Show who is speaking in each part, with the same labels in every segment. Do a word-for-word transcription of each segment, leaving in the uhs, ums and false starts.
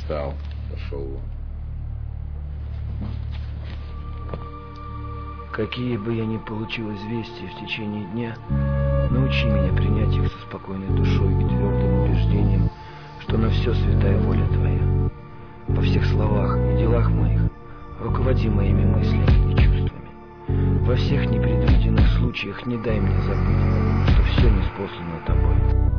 Speaker 1: Встал, пошел вон.
Speaker 2: Какие бы я ни получил известия в течение дня, научи меня принять их со спокойной душой и твердым убеждением, что на все святая воля Твоя. Во всех словах и делах моих руководи моими мыслями и чувствами. Во всех непредвиденных случаях не дай мне забыть, что все ниспослано Тобой.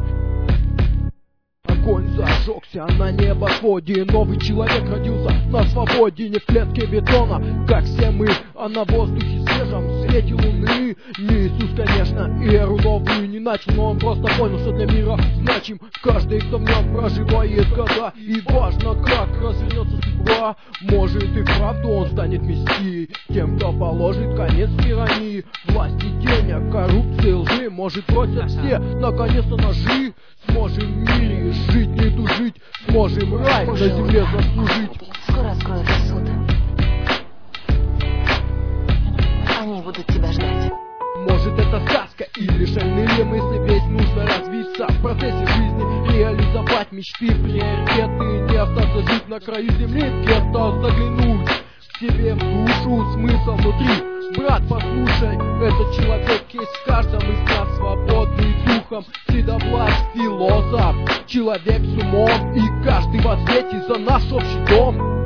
Speaker 3: Огонь зажегся на небосводе, новый человек родился на свободе, не в клетке бетона, как все мы, а на воздухе свежем, в свете луны. Не Иисус, конечно, и эру новую не начал, но он просто понял, что для мира значим каждый, кто в нем проживает года. И важно, как развернется судьба, может и вправду он станет мессией, тем, кто положит конец тирании, власти, денег, коррупции, лжи. Может бросят все, наконец-то ножи, сможем в мире жить, не тужить, сможем рай на земле заслужить.
Speaker 4: Скоро откроют суд. Они будут тебя ждать.
Speaker 3: Может это сказка или шальные мысли, ведь нужно развиться в процессе жизни, реализовать мечты, приоритеты, не остаться жить на краю земли, где-то заглянуть к себе в душу, смысл внутри. Брат, послушай, этот человек есть в каждом из нас, свободный духом, седовласть, философ, человек с умом, и каждый в ответе за наш общий дом.